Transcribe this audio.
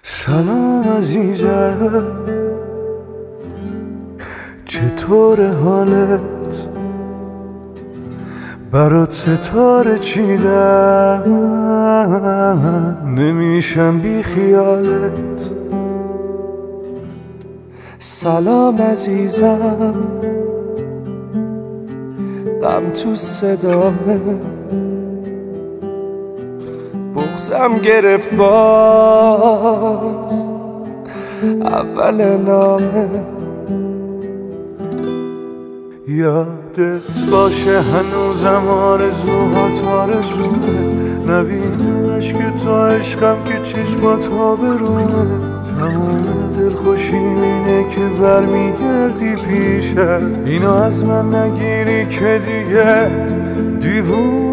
سلام عزیزم، چطور حالت؟ برات ستاره چیدم، نمیشم بی خیالت. سلام عزیزم، غم تو صدامه، بغضم گرفت باز اول نامه. یادت باشه هنوزم آرزوهات آرزومه، نبینم عشق تو عشقم که چشمات آبرومه. تمام دلخوشیم اینه که برمیگردی پیشم، اینو از من نگیری که دیگه دیوونه.